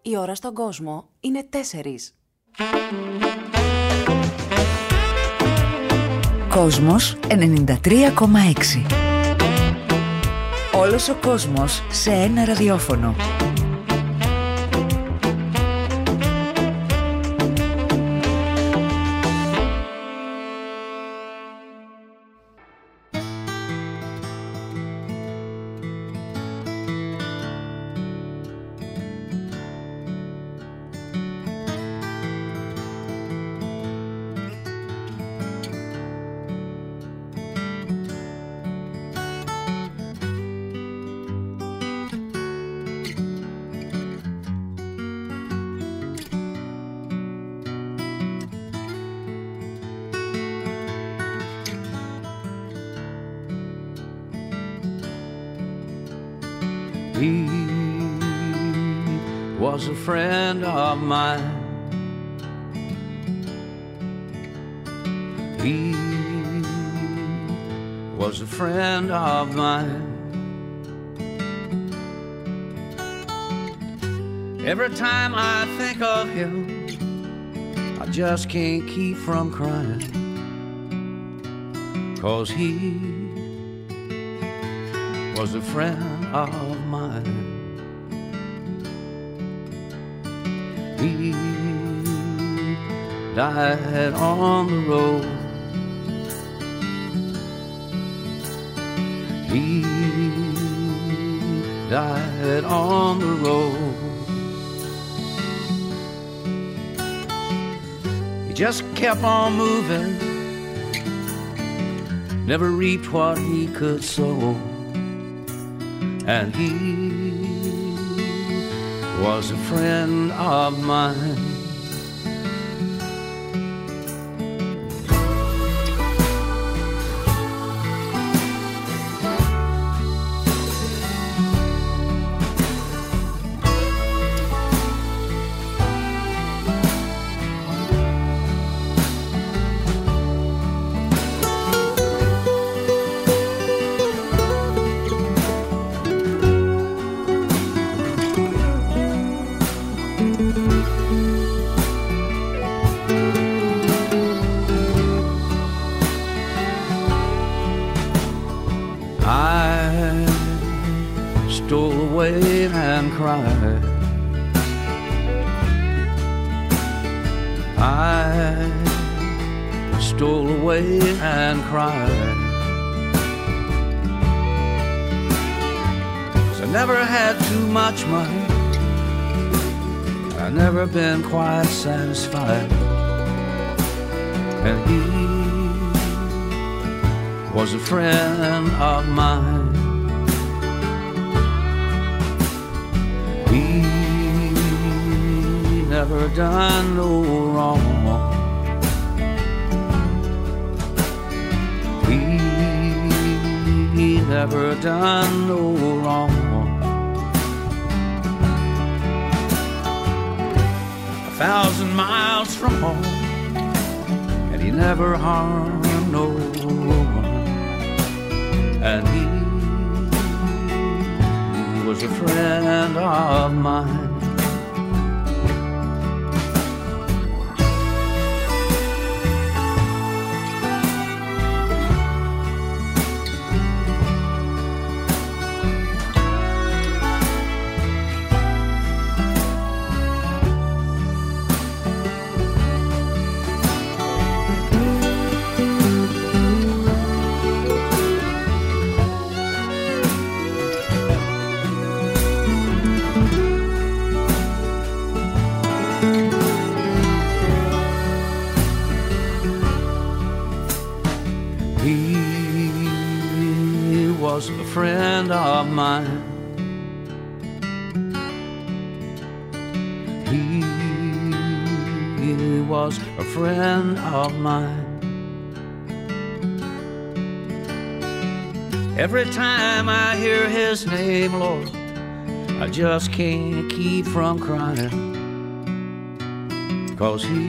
Η ώρα στον κόσμο είναι 4. Κόσμος 93,6. Όλος ο κόσμος σε ένα ραδιόφωνο. He was a friend of mine. He was a friend of mine. Every time I think of him, I just can't keep from crying, 'cause he was a friend of mine. He died on the road. He died on the road. He just kept on moving, never reaped what he could sow. And he was a friend of mine. Stole away and cried. I stole away and cried. 'Cause I never had too much money, I never been quite satisfied. And he was a friend of mine. He never done no wrong. He never done no wrong. 1,000 miles from home, and he never harmed no one. And he was a friend of mine. A friend of mine. He was a friend of mine. Every time I hear his name, Lord, I just can't keep from crying, 'cause he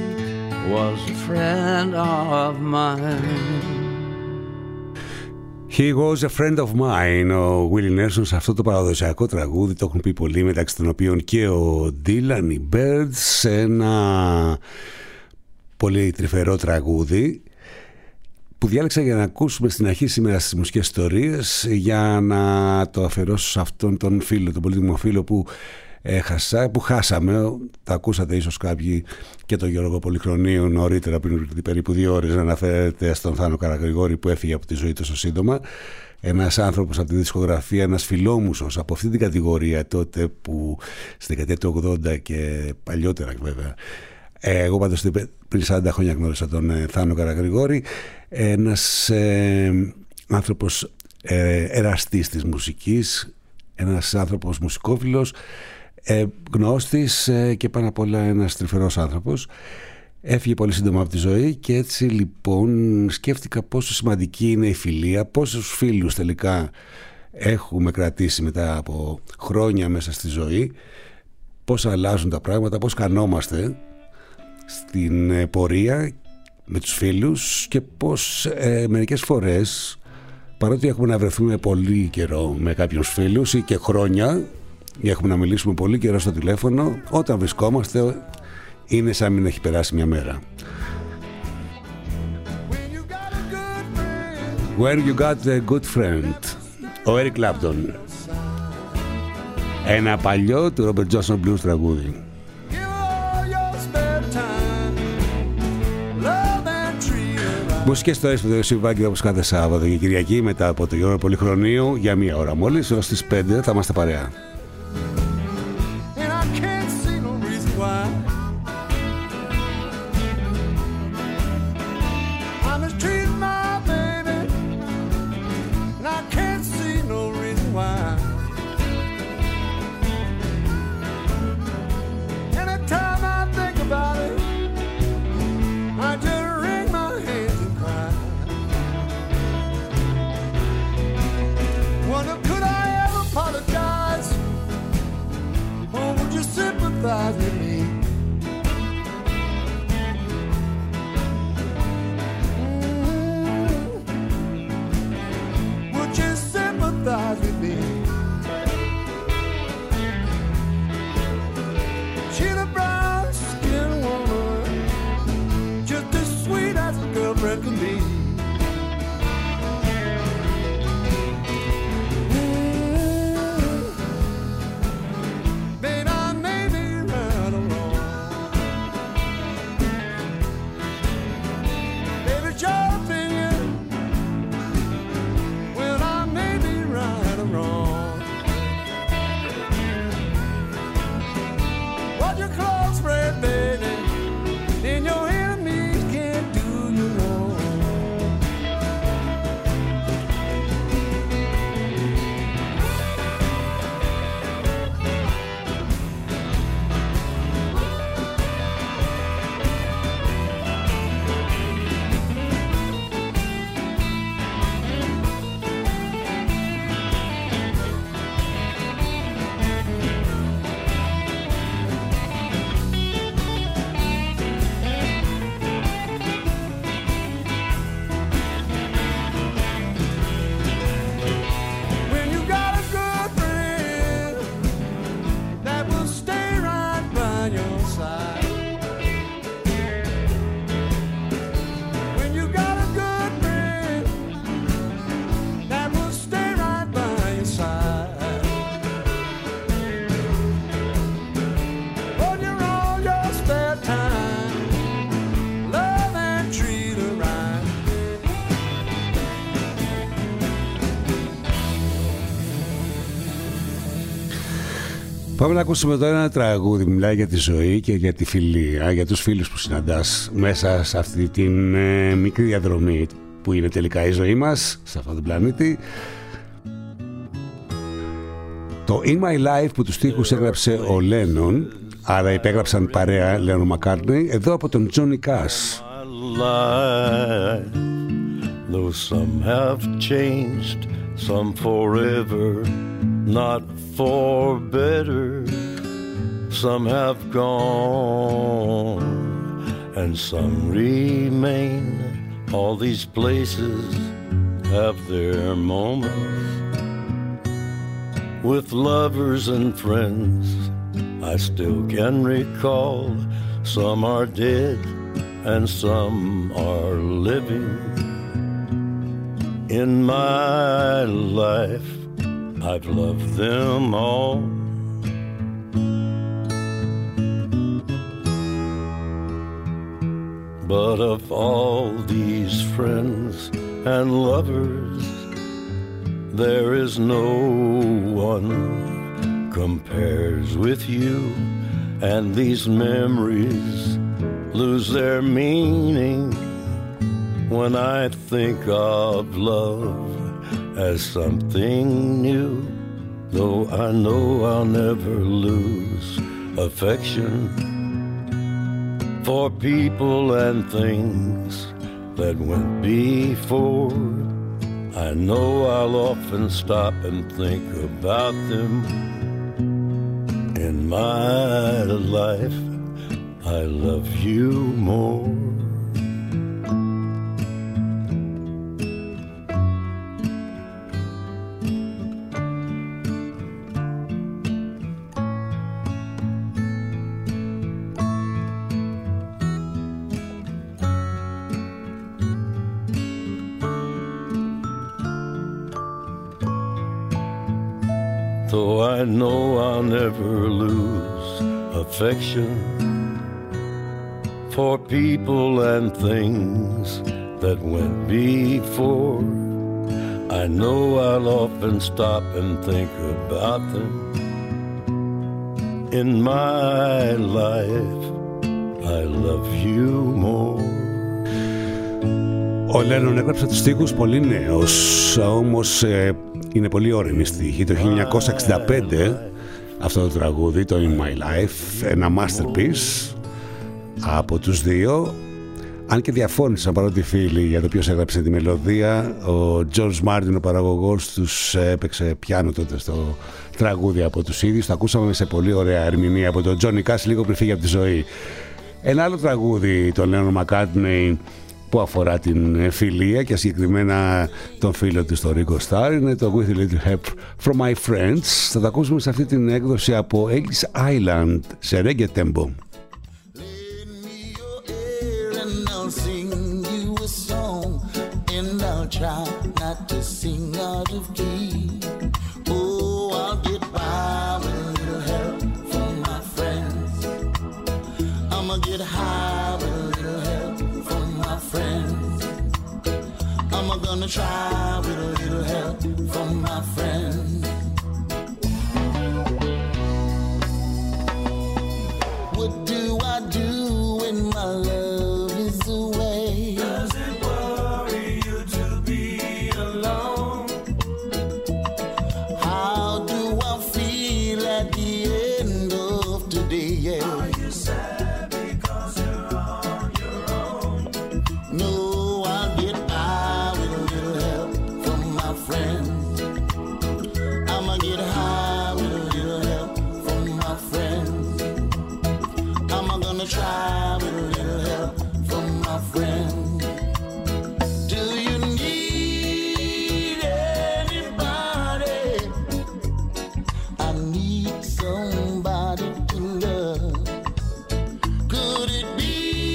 was a friend of mine. He was a friend of mine, ο Willie Nelson, σε αυτό το παραδοσιακό τραγούδι, το έχουν πει πολλοί, μεταξύ των οποίων και ο Dylan, οι Birds, ένα πολύ τρυφερό τραγούδι που διάλεξα για να ακούσουμε στην αρχή σήμερα στις μουσικές ιστορίες, για να το αφιερώσω σε αυτόν τον φίλο, τον πολύτιμο φίλο που που χάσαμε. Τα ακούσατε ίσως κάποιοι και τον Γιώργο Πολυχρονίου νωρίτερα, πριν περίπου 2 ώρες, να αναφέρεται στον Θάνο Καραγρηγόρη που έφυγε από τη ζωή τόσο σύντομα. Ένας άνθρωπος από τη δισκογραφία, ένας φιλόμουσος από αυτή την κατηγορία τότε, που στη δεκαετία του 80 και παλιότερα βέβαια. Εγώ πάντως πριν 40 χρόνια γνώρισα τον Θάνο Καραγρηγόρη. Ένας άνθρωπος εραστής της μουσικής, ένας άνθρωπος μουσικόφιλος, γνώστης και πάνω απ' όλα ένας τρυφερός άνθρωπος. Έφυγε πολύ σύντομα από τη ζωή και έτσι λοιπόν σκέφτηκα πόσο σημαντική είναι η φιλία, πόσους φίλους τελικά έχουμε κρατήσει μετά από χρόνια μέσα στη ζωή, πώς αλλάζουν τα πράγματα, πώς κανόμαστε στην πορεία με τους φίλους και πώς μερικές φορές, παρότι έχουμε να βρεθούμε πολύ καιρό με κάποιους φίλους ή και χρόνια, ή έχουμε να μιλήσουμε πολύ καιρό στο τηλέφωνο, όταν βρισκόμαστε είναι σαν μην έχει περάσει μια μέρα. When you got a good friend, ο Eric Clapton. Ένα παλιό του Robert Johnson Blues τραγούδι. Μουσικές ιστορίες που το συμβάκι όπως κάθε Σάββατο και Κυριακή, μετά από το Γιώργο Πολυχρονίου, για 1 ώρα μόλις, ως τις 5 θα είμαστε παρέα. With me. Would you sympathize with me? She's a brown skin woman, just as sweet as a girlfriend can be. Πάμε να ακούσουμε τώρα ένα τραγούδι που μιλάει για τη ζωή και για τη φιλία, για τους φίλους που συναντάς μέσα σε αυτή την μικρή διαδρομή που είναι τελικά η ζωή μας σε αυτόν τον πλανήτη. Το In My Life που τους στίχους έγραψε ο Lennon, άρα υπέγραψαν παρέα Lennon McCartney, εδώ από τον Johnny Cash. Though some have changed, some forever, not for better, some have gone and some remain. All these places have their moments. With lovers and friends, I still can recall. Some are dead and some are living. In my life, I've loved them all. But of all these friends and lovers, there is no one compares with you. And these memories lose their meaning when I think of love as something new. Though I know I'll never lose affection for people and things that went before. I know I'll often stop and think about them. In my life, I love you more. Though I know I'll never lose affection for people and things that went before. I know I'll often stop and think about them. In my life, I love you more. Ο Λένον έγραψε τους στίχους πολύ νέος, όμως είναι πολύ όριμη στίχη. Το 1965 αυτό το τραγούδι, το In My Life, ένα masterpiece από τους δύο. Αν και διαφώνησαν παρότι φίλοι για το ποιος έγραψε τη μελωδία, ο George Martin, ο παραγωγός τους, έπαιξε πιάνο τότε στο τραγούδι από τους ίδιους. Το ακούσαμε σε πολύ ωραία ερμηνεία από τον Johnny Cash λίγο πριν φύγει από τη ζωή. Ένα άλλο τραγούδι, το Lennon McCartney, που αφορά την φιλία και συγκεκριμένα τον φίλο του στο Ringo Starr, είναι το With a Little Help From My Friends. Θα το ακούσουμε σε αυτή την έκδοση από Ellis Island σε reggae tempo. Try not to sing out of key. Oh, I'll get by with a little help from my friends. I'ma get high with a little help from my friends. I'm gonna try with a little help from my friends. What do I do when my love is away? Does it worry you to be alone? How do I feel at the end of today? Yeah. Are you sad because you're on your own? No, I'll get by with a little help from my friends. I'ma get high with a little help from my friends. I'm gonna try with a little help from my friends. Do you need anybody? I need somebody to love. Could it be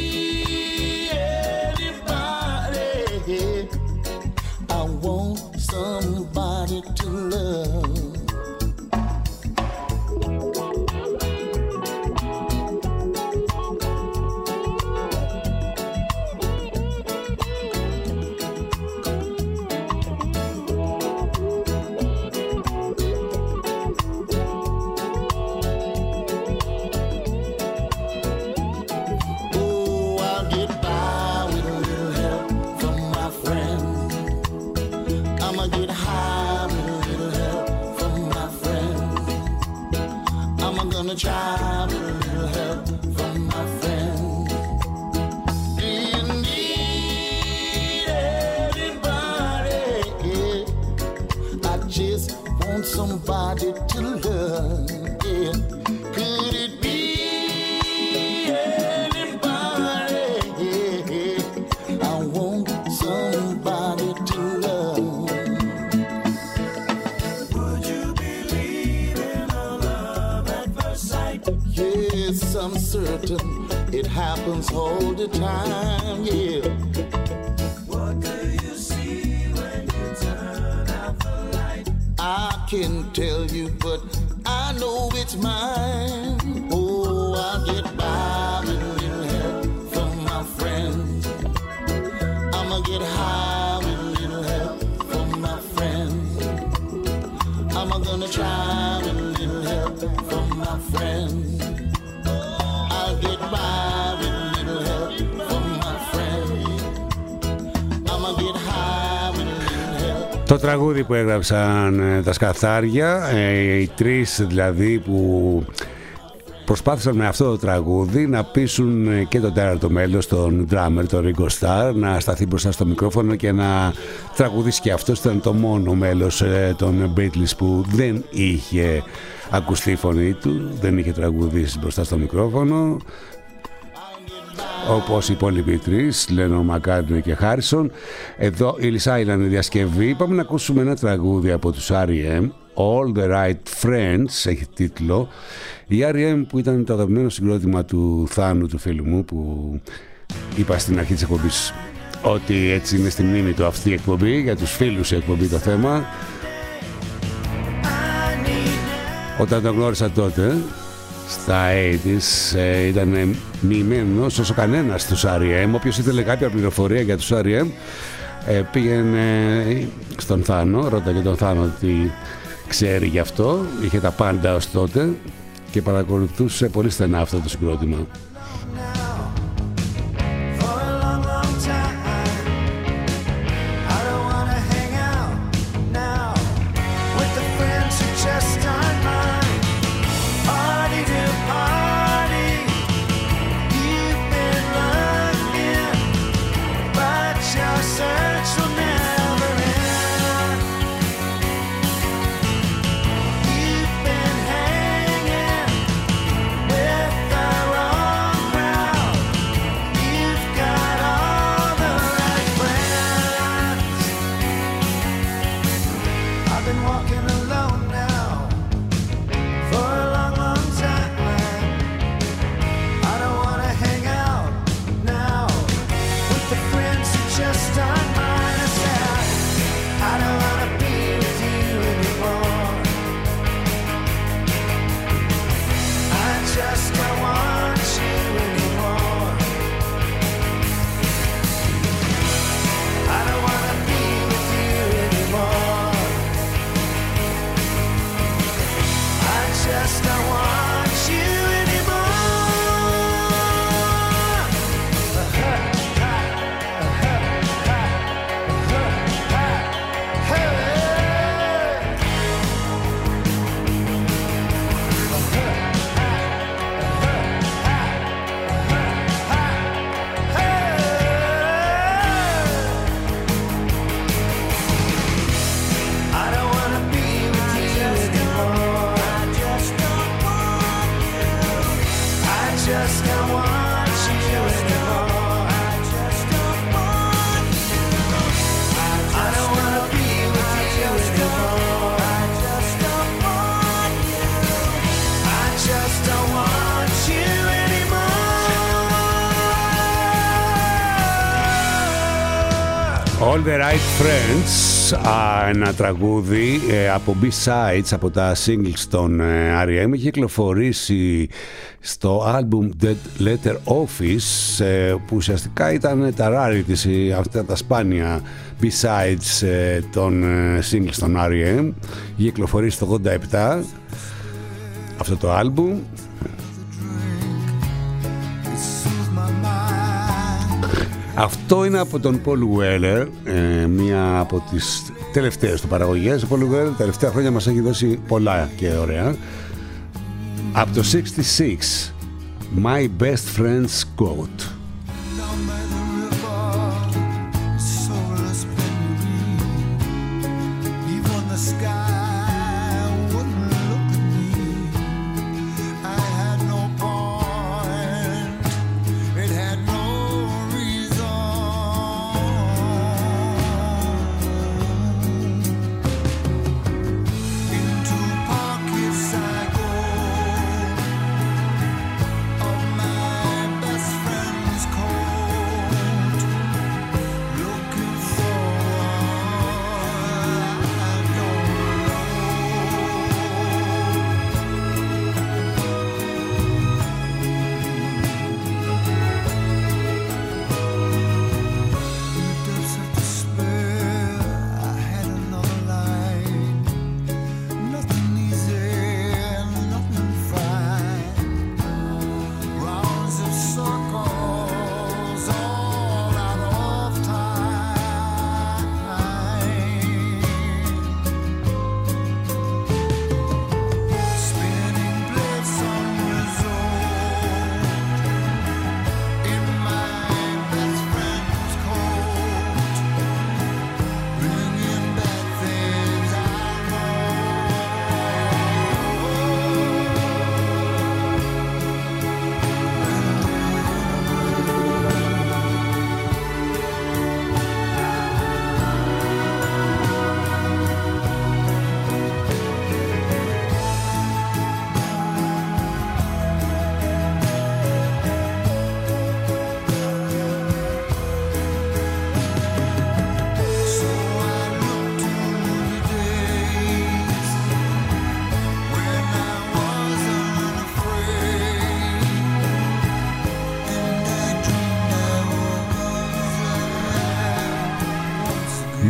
anybody? I want somebody to love. Try with a little help from my friends. Do you need anybody? Yeah. I just want somebody to love. Yeah. Could it be anybody? Yeah. I want somebody to love. Yes, I'm certain it happens all the time, yeah. What do you see when you turn out the light? I can't tell you, but I know it's mine. Oh, I'll get by with a little help from my friends. I'ma get high with a little help from my friends. I'm gonna try with a little help from my friends. I'll get by with a little help from my friends. I'ma get high with a little help. Το τραγούδι που έγραψαν τα Σκαθάρια, οι τρεις δηλαδή που προσπάθησαν με αυτό το τραγούδι να πείσουν και τον τέταρτο μέλος, τον drummer, τον Ringo Starr, να σταθεί μπροστά στο μικρόφωνο και να τραγουδήσει και αυτός. Ήταν το μόνο μέλος των Beatles που δεν είχε ακουστεί η φωνή του, δεν είχε τραγουδήσει μπροστά στο μικρόφωνο, όπως οι υπόλοιποι τρεις, Lennon, McCartney και Harrison. Εδώ η Lisa Island διασκευή. Πάμε να ακούσουμε ένα τραγούδι από τους R.E.M. All the Right Friends έχει τίτλο. Η R.E.M. που ήταν το αγαπημένο συγκρότημα του Θάνου, του φίλου μου, που είπα στην αρχή της εκπομπής ότι έτσι είναι στη μνήμη του αυτή η εκπομπή, για τους φίλους η εκπομπή το θέμα. Όταν τον γνώρισα τότε στα 80's ήταν μοιημένος όσο κανένας στους R.E.M. Όποιος ήθελε κάποια πληροφορία για τους R.E.M. πήγαινε στον Θάνο, ρώταγε τον Θάνο τι ξέρει γι' αυτό. Είχε τα πάντα ως τότε και παρακολουθούσε πολύ στενά αυτό το συγκρότημα. All the Right Friends, ένα τραγούδι από B-Sides, από τα singles των R.E.M. Είχε κυκλοφορήσει στο album Dead Letter Office, που ουσιαστικά ήταν τα rarities, αυτά τα σπάνια B-Sides των singles των R.E.M. Είχε κυκλοφορήσει το 87 αυτό το album. Αυτό είναι από τον Paul Weller, μία από τις τελευταίες του παραγωγές. Ο Paul Weller τα τελευταία χρόνια μας έχει δώσει πολλά και ωραία. Από το 66, My Best Friend's Quote.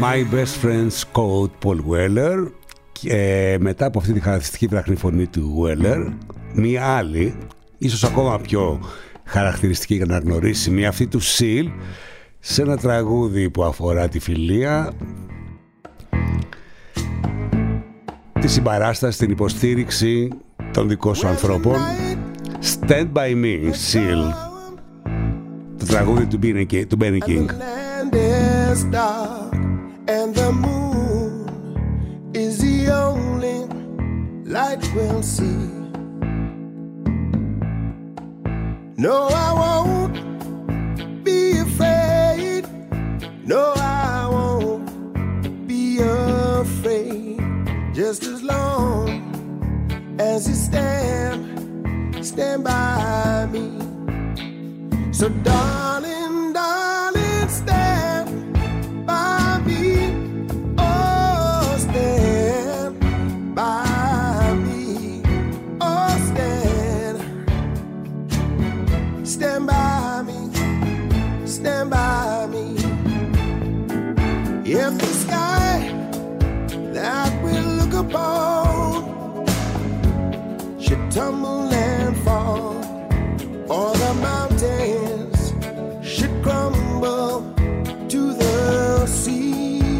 My Best Friend's Code, Paul Weller. Και μετά από αυτή τη χαρακτηριστική βραχνή φωνή του Weller, μία άλλη, ίσως ακόμα πιο χαρακτηριστική και αναγνωρίσιμη, αυτή του Seal, σε ένα τραγούδι που αφορά τη φιλία, τη συμπαράσταση, την υποστήριξη των δικών σου ανθρώπων. Stand By Me, Seal, το τραγούδι του Benny King. Is the only light we'll see. No, I won't be afraid. No, I won't be afraid. Just as long as you stand by me. So darling, darling, stand by me. Stand by me, stand by me. If the sky that we look upon should tumble and fall, or the mountains should crumble to the sea,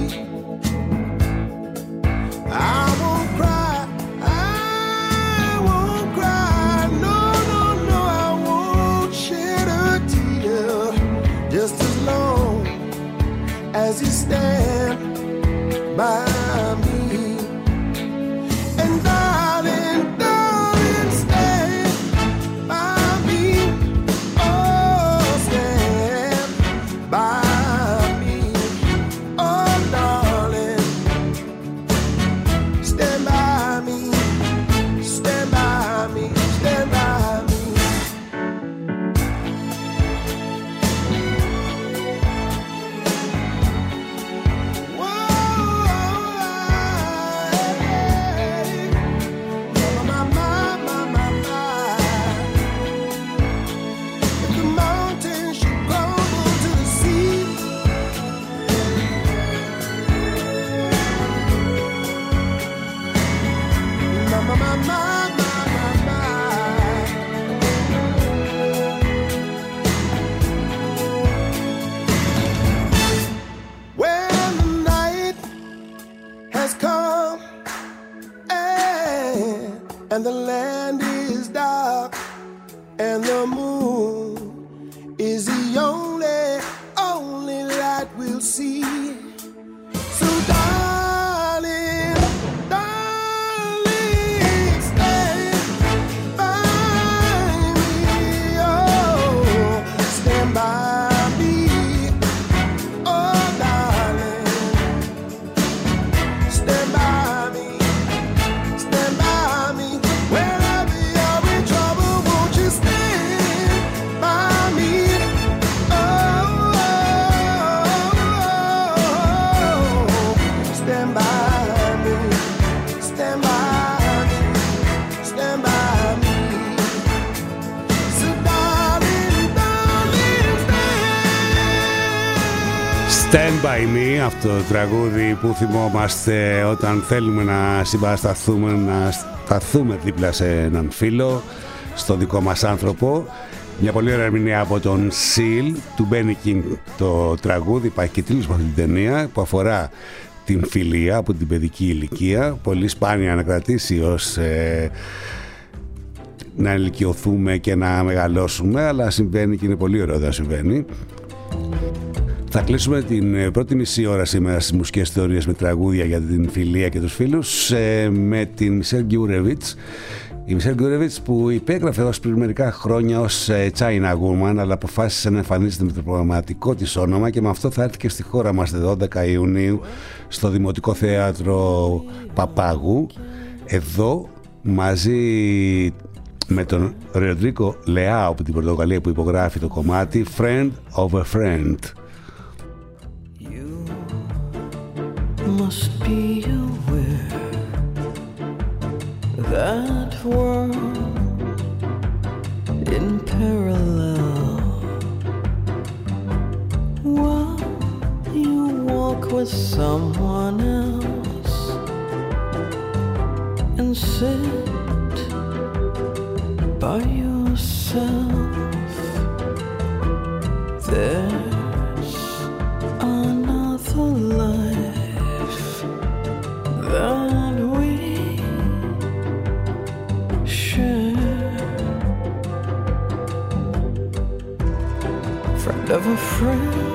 I won't cry, I won't cry, no, no, no, I won't shed a tear, just as long as you stand by me. And darling, darling, stand by me, oh, stand by me, oh, darling, stand by me, stand by me, stand by me. And the land is dark, and the moon is the only light we'll see. So darling, darling, stand by me, oh, stand by me, oh, darling, stand by me, stand by me. Wherever you're in trouble, won't you stand by me? Oh, stand by me, stand by me, stand by me. So darling, darling, Stand By Me, αυτό το τραγούδι που θυμόμαστε όταν θέλουμε να συμπαρασταθούμε, να σταθούμε δίπλα σε έναν φίλο, στο δικό μας άνθρωπο. Μια πολύ ωραία ερμηνεία από τον Seal, του Benny King το τραγούδι. Υπάρχει και τίτλος από την ταινία που αφορά την φιλία από την παιδική ηλικία. Πολύ σπάνια να κρατήσει ως να ηλικιωθούμε και να μεγαλώσουμε, αλλά συμβαίνει και είναι πολύ ωραίο όταν συμβαίνει. Θα κλείσουμε την πρώτη μισή ώρα σήμερα στις μουσικές θεωρίες με τραγούδια για την φιλία και τους φίλους με την Μισελ Γκιούρεβιτς. Η Μισελ Γκιούρεβιτς που υπέγραφε εδώ πριν μερικά χρόνια ως China Woman, αλλά αποφάσισε να εμφανίζεται με το προγραμματικό της όνομα και με αυτό θα έρθει και στη χώρα μας 12 Ιουνίου στο Δημοτικό Θέατρο Παπάγου. Εδώ μαζί με τον Ροντρίκο Λεάο από την Πορτογαλία που υπογράφει το κομμάτι Friend of a Friend. Must be aware that world in parallel, while you walk with some by yourself. There's another life that we share. Friend of a friend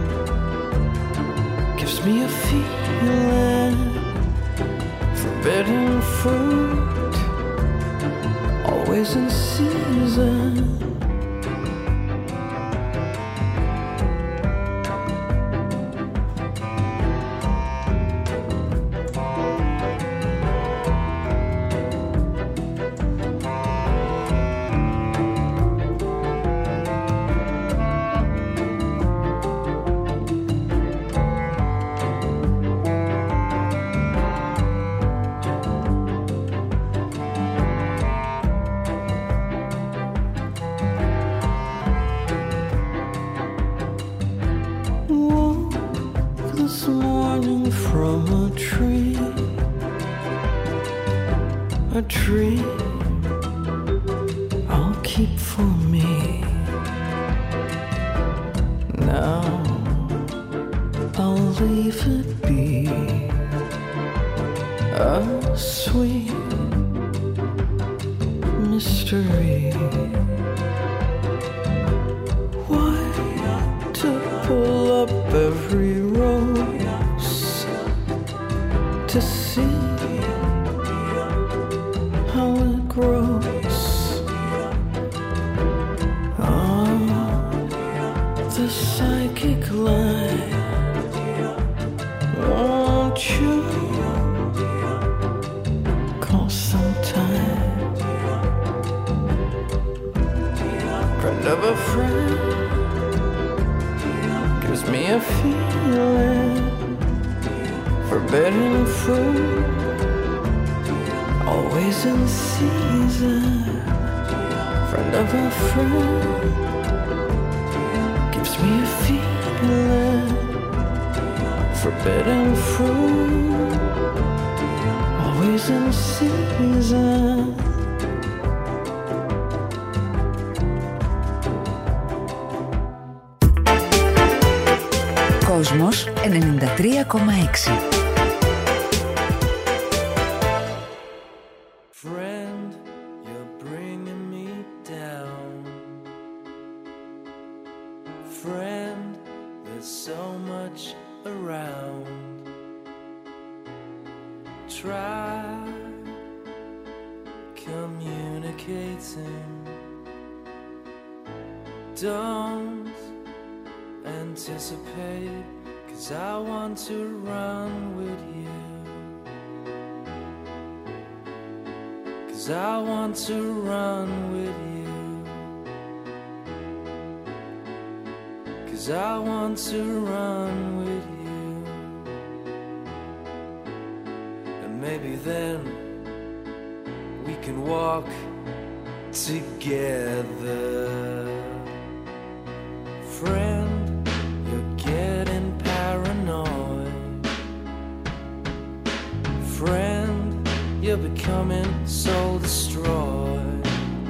gives me a feeling. Forbidden fruit, always in season. A tree I'll keep for me. Now I'll leave it be a sweet mystery. Why to pull up every rose to see how it grows? The psychic line, won't you call sometime? Friend of a friend gives me a feeling. Forbidden fruit, always in season. Friend of a friend gives me a feeling. Forbidden fruit, always in season. Κόσμος 93,6. Don't anticipate, 'cause I want to run with you. 'Cause I want to run with you. 'Cause I want to run with you. And maybe then we can walk together. Friend, you're getting paranoid. Friend, you're becoming soul destroyed.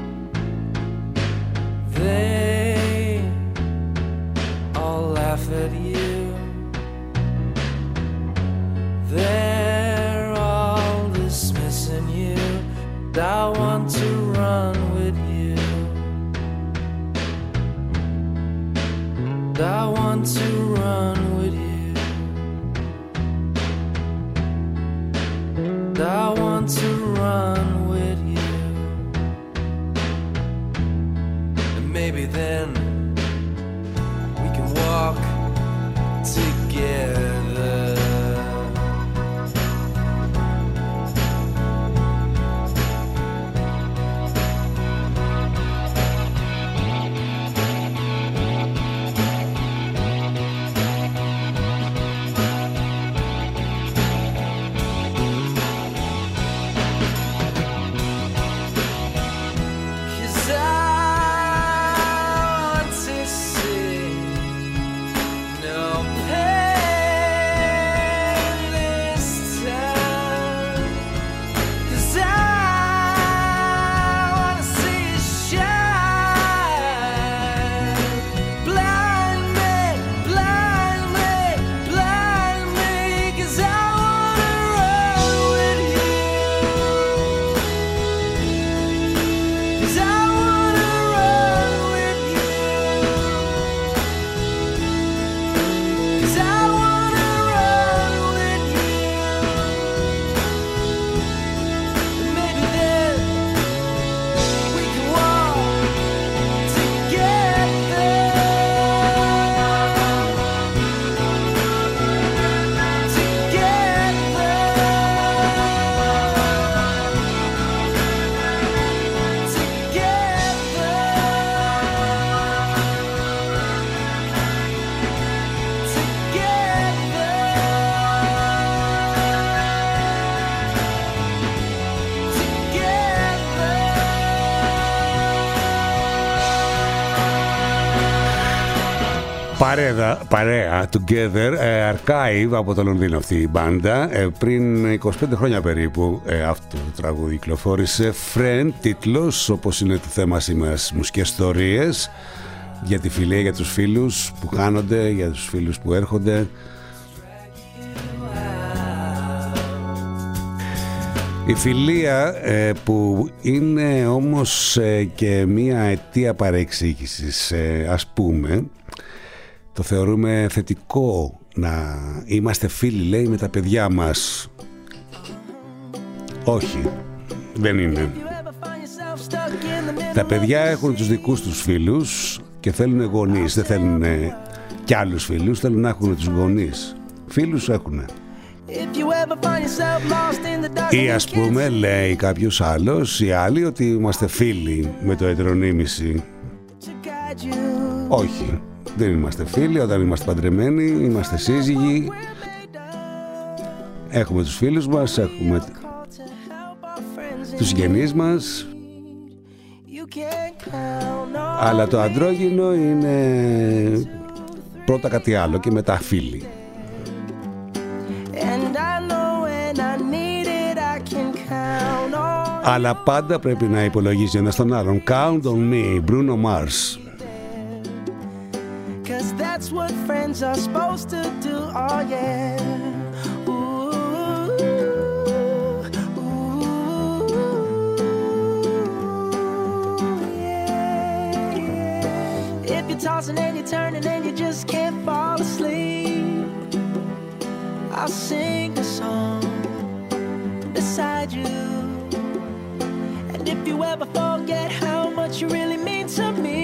They all laugh at you. They're all dismissing you. I want to run with you. I want to run with you. I want to run with you. And maybe then we can walk together. No pain. Παρέα, Together, Archive από το Λονδίνο αυτή η μπάντα. Πριν 25 χρόνια περίπου αυτό το τραγούδι κυκλοφόρησε. Friend, τίτλος, όπως είναι το θέμα σήμερα στις μουσικές ιστορίες, για τη φιλία, για τους φίλους που χάνονται, για τους φίλους που έρχονται. Η φιλία που είναι όμως και μία αιτία παρεξήγησης, ας πούμε, το θεωρούμε θετικό να είμαστε φίλοι, λέει, με τα παιδιά μας. Όχι, δεν είναι. Τα παιδιά έχουν τους δικούς τους φίλους και θέλουν γονείς, δεν θέλουν κι άλλους φίλους, θέλουν να έχουν τους γονείς. Φίλους έχουν. Ή ας πούμε, λέει κάποιος άλλος ή άλλοι, ότι είμαστε φίλοι με το ετερονίμηση. Όχι, δεν είμαστε φίλοι. Όταν είμαστε παντρεμένοι, είμαστε σύζυγοι, έχουμε τους φίλους μας, έχουμε τους συγγενείς μας, αλλά το αντρόγυνο είναι πρώτα κάτι άλλο και μετά φίλοι. Αλλά πάντα πρέπει να υπολογίζει ένας τον άλλον. Count on me, Bruno Mars. Cause that's what friends are supposed to do, oh yeah. Ooh, ooh, yeah, yeah. If you're tossing and you're turning and you just can't fall asleep, I'll sing a song beside you. And if you ever forget how much you really mean to me,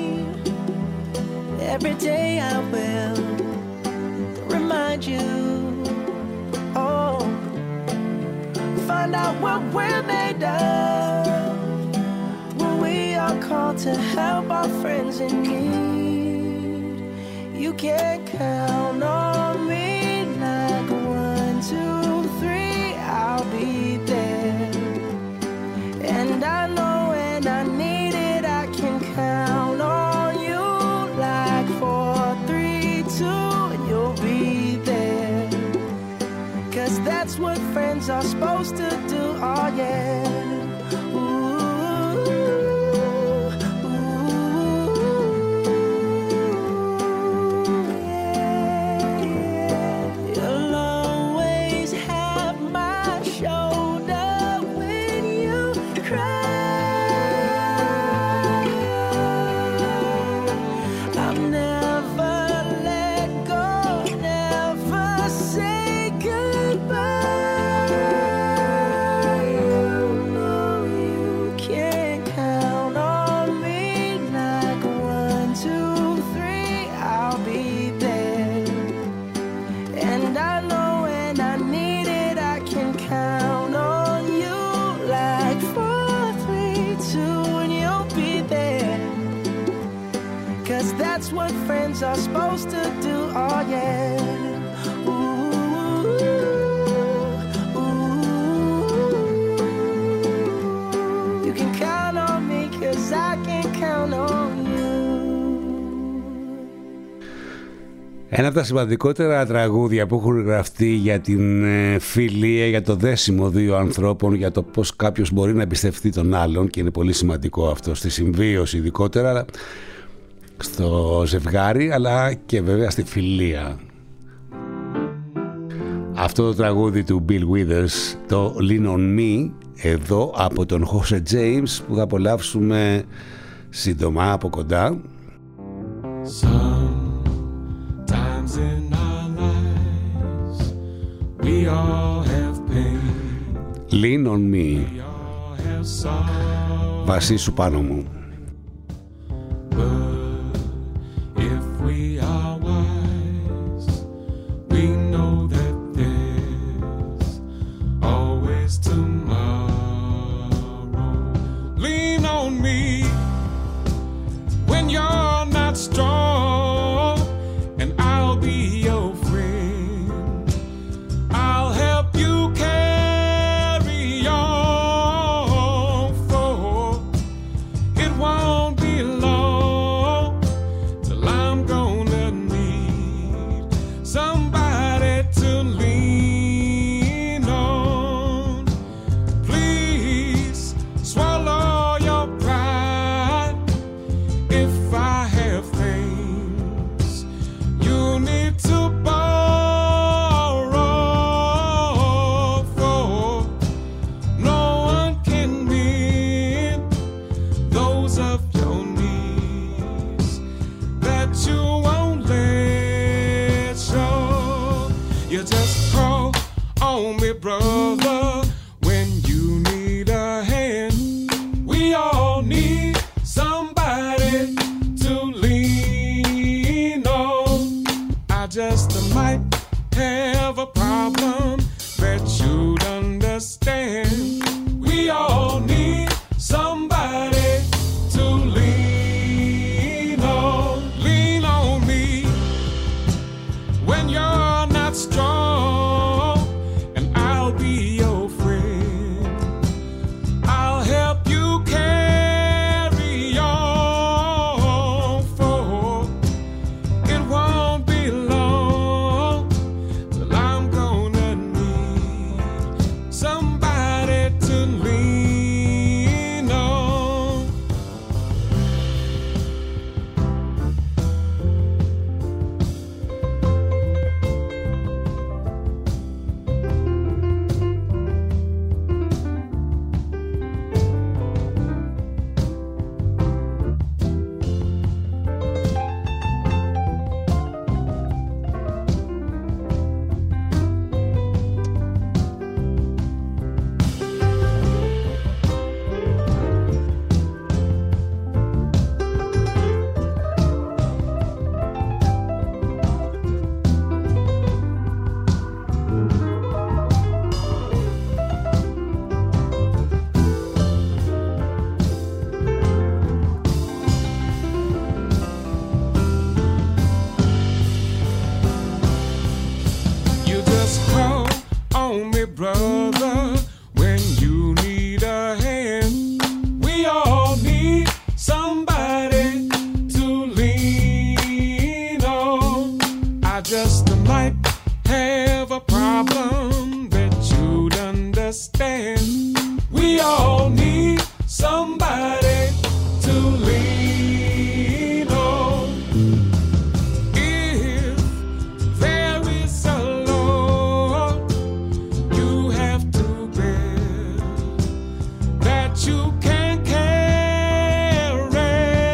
every day I will remind you. Oh, find out what we're made of when we are called to help our friends in need. You can count on me like 1, 2, 3, I'll be there. And I know when I need it, I can count on you. 4, 3, 2, and you'll be there. Cause that's what friends are supposed to do, oh yeah. Ooh, ooh, yeah, yeah. You'll always have my shoulder when you cry. That's what friends are supposed to do, oh yeah. Ooh, ooh. You can count on me, cause I can count on you. Ένα από τα σημαντικότερα τραγούδια που έχουν γραφτεί για την φιλία, για το δέσιμο δύο ανθρώπων, για το πώς κάποιος μπορεί να εμπιστευτεί τον άλλον, και είναι πολύ σημαντικό αυτό στη συμβίωση ειδικότερα, στο ζευγάρι, αλλά και βέβαια στη φιλία. Αυτό το τραγούδι του Bill Withers, το Lean on Me, εδώ από τον Jose James, που θα απολαύσουμε σύντομα από κοντά. Sometimes in our lives we all have pain. Lean on me. Βασίσου πάνω μου. If we are wise, we know that there's always tomorrow. Lean on me when you're not strong, and I'll be your friend. I'll help you carry on, for it of your knees that you won't let show. You just call on me, brother, when you need a hand. We all need somebody to lean on. I just might have a problem that you'd understand. We all need somebody to lean on. Lean on me when you're not strong, and I'll be your friend. I'll help you carry on, for it won't be long till I'm gonna need somebody to lean on. You just call on me, brother, when you need a hand. We all need somebody to lean on. I just might have a problem that you'd understand. We all need somebody to lean on. If there is a Lord you have to bear that you can't carry,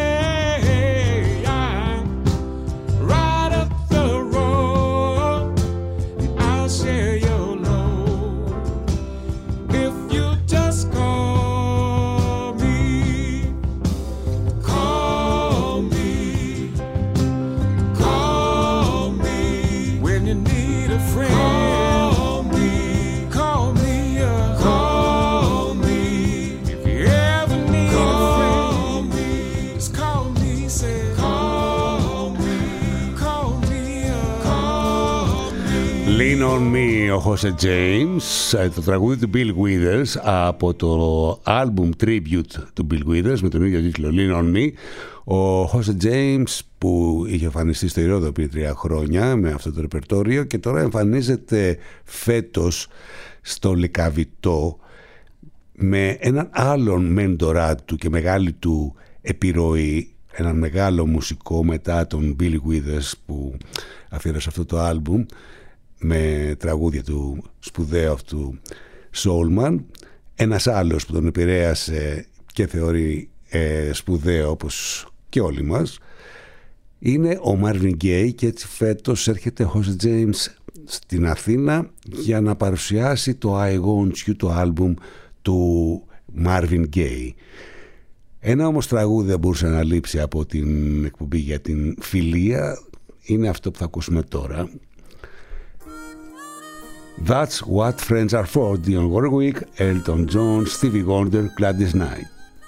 I'm right up the road and I'll share your load. If you just call me, call me, call me when you need a friend. Call me, call me if you ever need a friend. Just call me, say call me, call me, call me. Lean on me, ο Jose James, το τραγούδι του Bill Withers από το album Tribute του Bill Withers με τον ίδιο τίτλο Lean on me. Ο Jose James που είχε εμφανιστεί στο Ηρώδειο πριν 3 χρόνια με αυτό το ρεπερτόριο και τώρα εμφανίζεται φέτος στο Λεκαβητό με έναν άλλον μέντορά του και μεγάλη του επιρροή, έναν μεγάλο μουσικό μετά τον Bill Withers που αφιέρωσε αυτό το άλμπουμ με τραγούδια του σπουδαίου αυτού Soulman. Ένας άλλος που τον επηρέασε και θεωρεί σπουδαίο όπως και όλοι μας είναι ο Marvin Gaye, και έτσι φέτος έρχεται Jose James στην Αθήνα για να παρουσιάσει το I Want You, το άλμπουμ του Marvin Gaye. Ένα όμως τραγούδι δεν μπορούσε να λείψει από την εκπομπή για την φιλία, είναι αυτό που θα ακούσουμε τώρα. That's What Friends Are For, Dionne Warwick, Elton John, Stevie Wonder, Gladys Knight.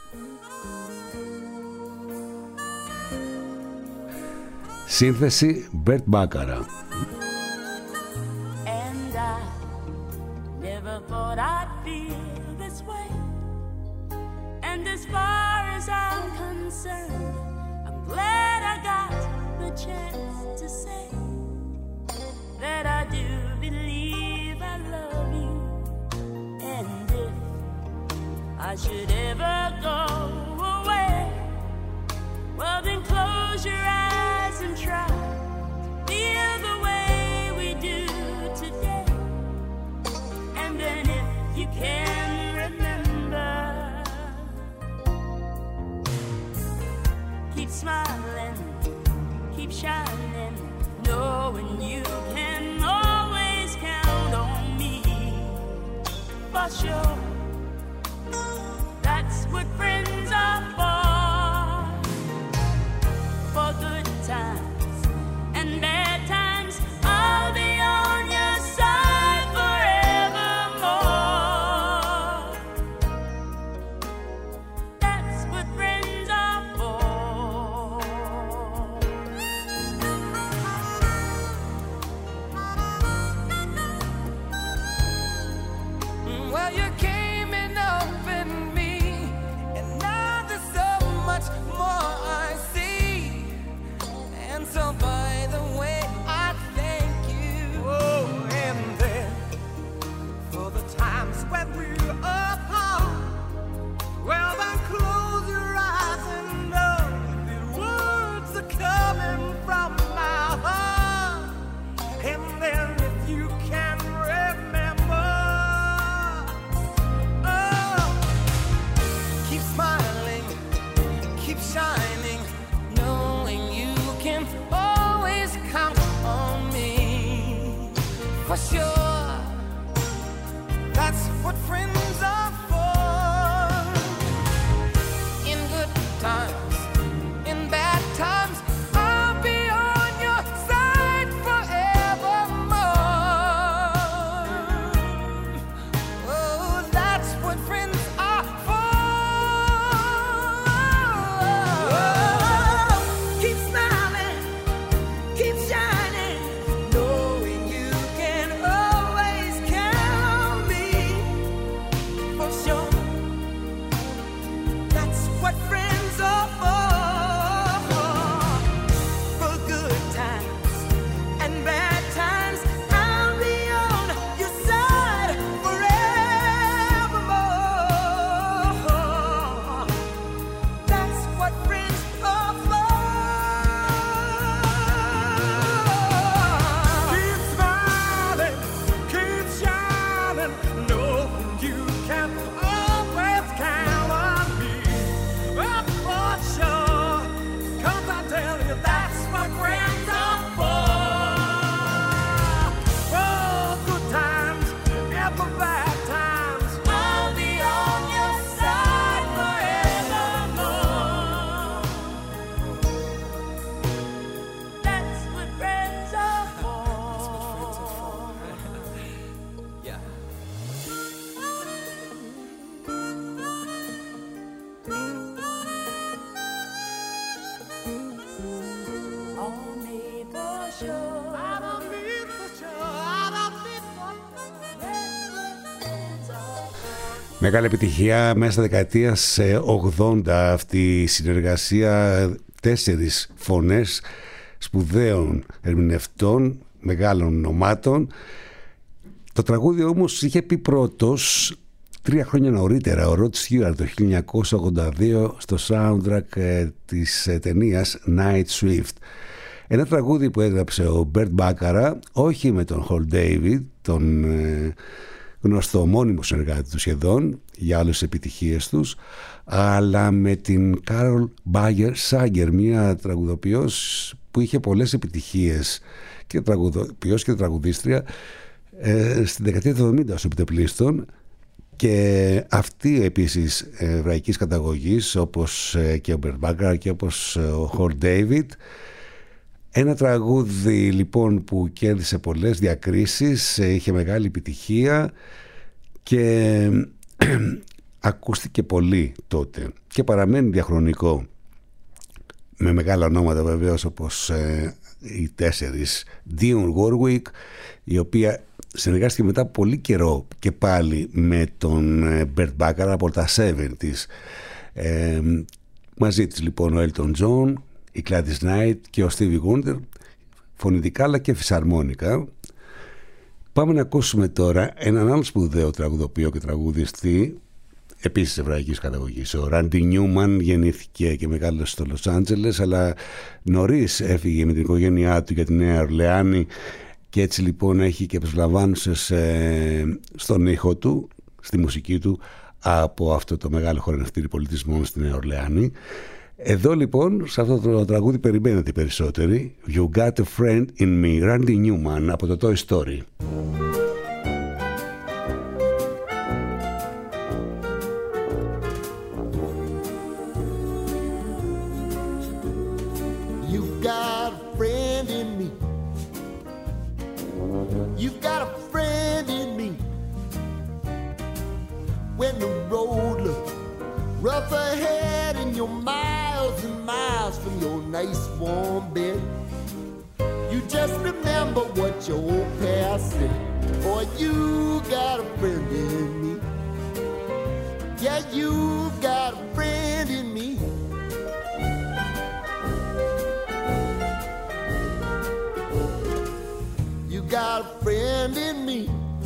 Σύνθεση Bert Bacharach. And I never thought I'd feel this way. And as far as I'm concerned, I'm glad I got the chance to say that I do believe I love you. And if I should ever go away, well then close your eyes and try to feel the way keep smiling, keep shining, knowing you can always count on me. For sure, that's what friends are for good times and bad times. I'll be on your side forevermore. That's what friends are for. Well, you came in up in me, and now there's so much more I see. And so by the way, I thank you. Oh, and then for the times when we're apart, well then close your eyes and know the words are coming from my heart. And then if you can remember, oh, keep smiling, keep shining, knowing you can always count on me. For sure, that's what friends are for. In good times, in bad times, I'll be on your side forevermore. Oh, that's what friends are for. Keep smiling, keep shining, knowing you can always count on me. For sure, that's what friends are for. For good times and bad times, I'll be on your side forevermore. That's what friends are for. Keep smiling, keep shining, knowing you can always count on me. Oh, for sure, 'cause I tell you that's what friends are for. For good times and for bad times, I'll be on your side forevermore. That's what friends are for. Yeah. Only for sure. I don't need for sure. I don't need for sure. That's what friends are for. Μεγάλη επιτυχία μέσα δεκαετίας 80 αυτή η συνεργασία, 4 φωνές σπουδαίων ερμηνευτών, μεγάλων ονομάτων. Το τραγούδι όμως είχε πει πρώτος 3 χρόνια νωρίτερα ο Rod Stewart το 1982 στο soundtrack της ταινίας Night Swift. Ένα τραγούδι που έγραψε ο Bert Bacharach, όχι με τον Hal David, τον γνωστό ομώνυμο συνεργάτη του σχεδόν για άλλες επιτυχίες τους, αλλά με την Carol Bayer Sager, μια τραγουδοποιός που είχε πολλές επιτυχίες και τραγουδοποιός και τραγουδίστρια στην δεκαετία του 70 ως επιτεπλίστων, και αυτή επίσης εβραϊκής καταγωγής όπως και ο Bert Bacharach και όπως ο Hal David. Ένα τραγούδι λοιπόν που κέρδισε πολλές διακρίσεις, είχε μεγάλη επιτυχία και ακούστηκε πολύ τότε και παραμένει διαχρονικό, με μεγάλα ονόματα βεβαίως όπως οι 4, Dionne Warwick, η οποία συνεργάστηκε μετά από πολύ καιρό και πάλι με τον Bert Bacharach από τα 70's. Μαζί της λοιπόν ο Elton John, η Gladys Knight και ο Stevie Wonder, φωνητικά αλλά και φυσαρμόνικα. Πάμε να ακούσουμε τώρα έναν άλλο σπουδαίο τραγουδοποιό και τραγουδιστή, επίσης εβραϊκής καταγωγής. Ο Randy Newman γεννήθηκε και μεγάλωσε στο Λος Άντζελες, αλλά νωρίς έφυγε με την οικογένειά του για τη Νέα Ορλεάνη και έτσι λοιπόν έχει και προσλαμβάνουσες στον ήχο του, στη μουσική του, από αυτό το μεγάλο χορευτήρι πολιτισμών στη Νέα Ορλεάνη. Εδώ λοιπόν, σε αυτό το τραγούδι περιμένετε περισσότεροι. You got a friend in me, Randy Newman από το Toy Story. Rough ahead and you're miles and miles from your nice warm bed. You just remember what your old past said. Boy, you got a friend in me. Yeah, you got a friend in me. You got a friend in me.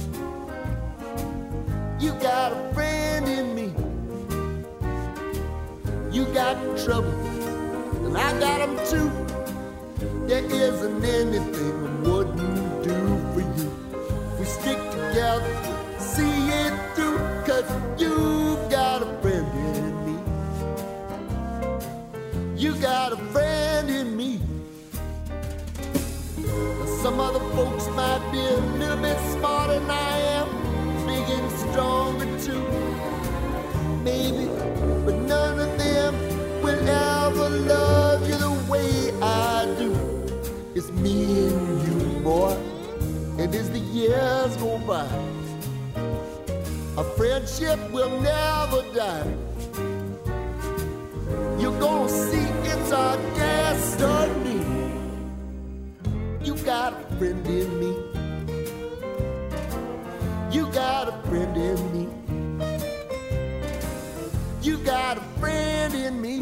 You got a friend in me. You got trouble, and I got them too. There isn't anything I wouldn't do for you. We stick together, see it through, 'cause you've got a friend in me. You got a friend in me. Some other folks might be a little bit smarter than I am, big and stronger too, maybe, but none of them will ever love you the way I do. It's me and you, boy, and as the years go by, our friendship will never die. You're gonna see it's our destiny. You got a friend in me. You got a friend in me. You got a friend in me.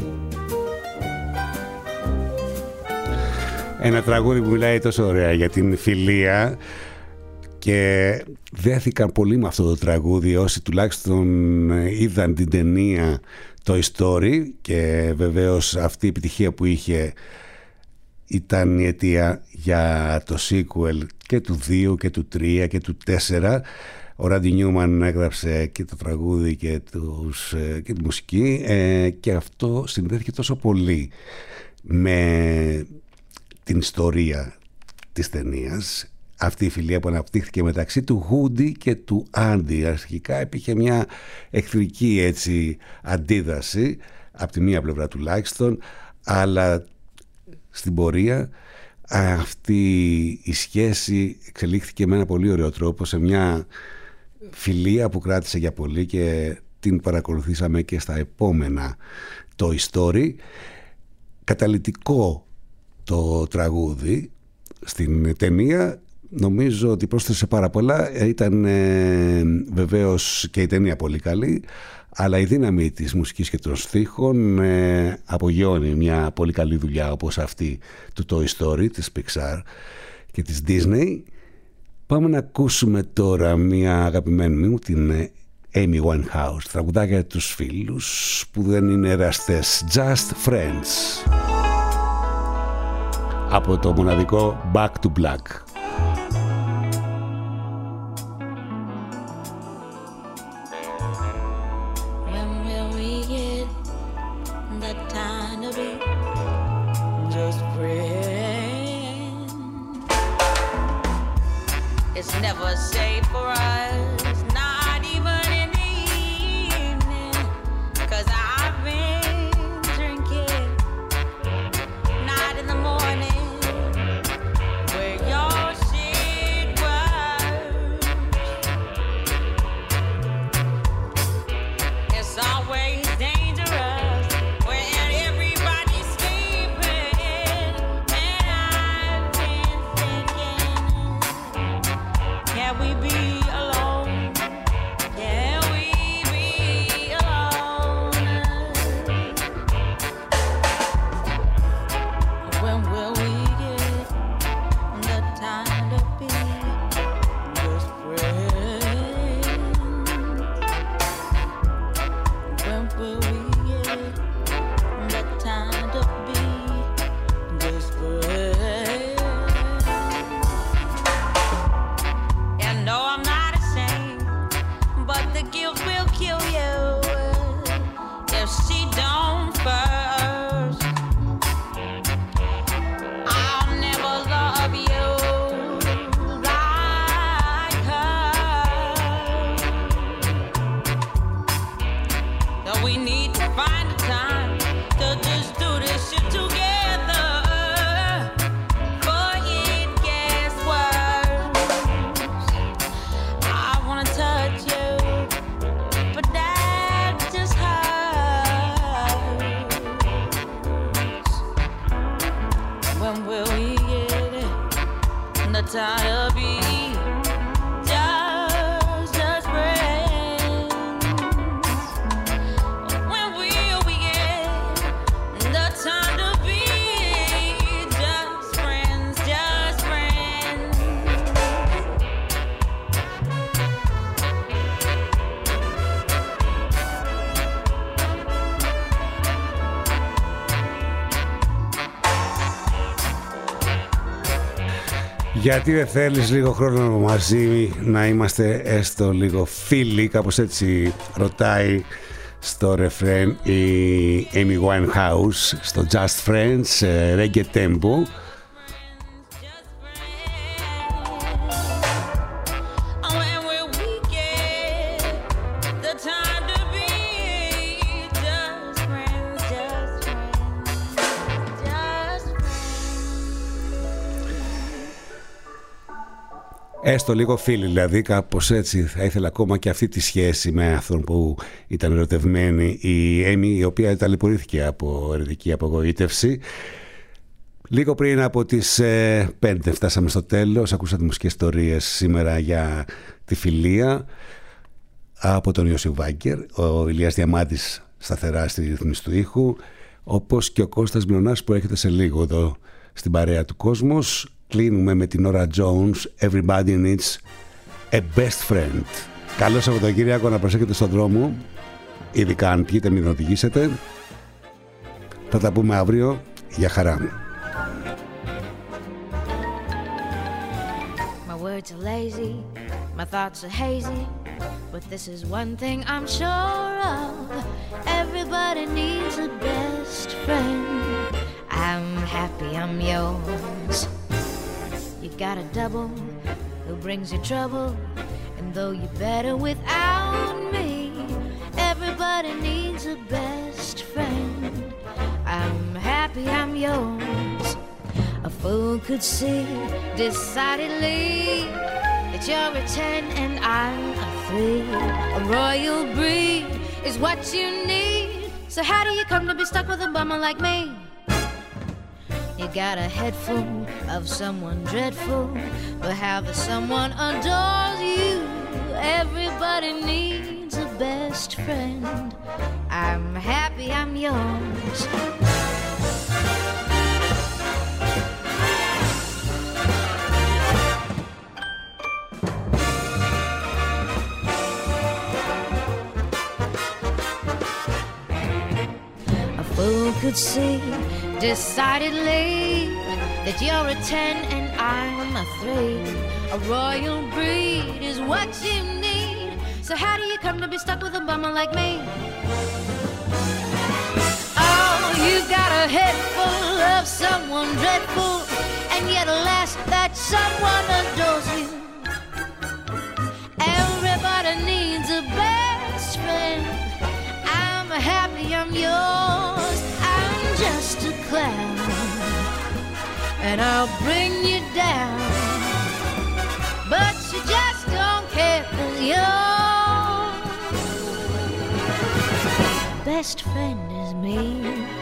Ένα τραγούδι που μιλάει τόσο ωραία για την φιλία και δέθηκαν πολύ με αυτό το τραγούδι όσοι τουλάχιστον είδαν την ταινία Toy Story, και βεβαίως αυτή η επιτυχία που είχε ήταν η αιτία για το sequel και του 2 και του 3 και του 4. Ο Randy Newman έγραψε και το τραγούδι και τη μουσική, και αυτό συνδέθηκε τόσο πολύ με την ιστορία της ταινίας. Αυτή η φιλία που αναπτύχθηκε μεταξύ του Woody και του Andy. Αρχικά υπήρχε μια εχθρική έτσι αντίδραση από τη μία πλευρά τουλάχιστον, αλλά στην πορεία αυτή η σχέση εξελίχθηκε με ένα πολύ ωραίο τρόπο σε μια φιλία που κράτησε για πολύ και την παρακολουθήσαμε και στα επόμενα Toy Story. Καταλυτικό το τραγούδι στην ταινία, νομίζω ότι πρόσθεσε πάρα πολλά. Ήταν βεβαίως και η ταινία πολύ καλή, αλλά η δύναμη της μουσικής και των στίχων απογειώνει μια πολύ καλή δουλειά όπως αυτή του Toy Story, της Pixar και της Disney. Πάμε να ακούσουμε τώρα μια αγαπημένη μου, την Amy Winehouse, τραγουδάκια για τους φίλους που δεν είναι εραστές, Just Friends, από το μοναδικό Back to Black. It's never safe for us, not even in the evening, 'cause I've been drinking, not in the morning, where your shit was. It's always dangerous when everybody's sleeping, and I've been thinking, can we be alone? tired of being just friends. When will we get the time to be just friends, just friends? Γιατί δεν θέλεις λίγο χρόνο μαζί, να είμαστε έστω λίγο φίλοι, κάπως έτσι ρωτάει στο ρεφρέν η Amy Winehouse στο Just Friends, reggae tempo. Έστω λίγο φίλοι, δηλαδή κάπως έτσι θα ήθελα ακόμα και αυτή τη σχέση με αυτόν που ήταν ερωτευμένη η Amy, η οποία ταλαιπωρήθηκε από ερετική απογοήτευση. Λίγο πριν από τις 5 φτάσαμε στο τέλος. Ακούσατε μουσικές ιστορίες σήμερα για τη φιλία από τον Ιωσήφ Βάγκερ, ο Ηλίας Διαμάντης σταθερά στη ρύθμιση του ήχου, όπως και ο Κώστας Μιονάς που έρχεται σε λίγο εδώ στην παρέα του Κόσμος. Κλείνουμε με την Nora Jones, Everybody Needs a Best Friend. Καλό Σαββατοκύριακο, να προσέχετε στον δρόμο, ειδικά αν πιείτε μην οδηγήσετε. Θα τα πούμε αύριο, για χαρά. My words are lazy, my thoughts are hazy, but this is one thing I'm sure of. Everybody needs a best friend. I'm happy I'm yours. You got a double who brings you trouble, and though you're better without me, everybody needs a best friend. I'm happy I'm yours. A fool could see decidedly that you're a 10 and I'm a 3. A royal breed is what you need. So how do you come to be stuck with a bummer like me? You got a head full of someone dreadful, but how the someone adores you. Everybody needs a best friend. I'm happy I'm yours. A fool could see decidedly that you're a 10 and I'm a 3. A royal breed is what you need. So how do you come to be stuck with a bummer like me? Oh, you got a head full of someone dreadful, and yet alas, that someone adores you. Everybody needs a best friend. I'm happy I'm yours. I'm just a clown, and I'll bring you down, but you just don't care 'cause your best friend is me.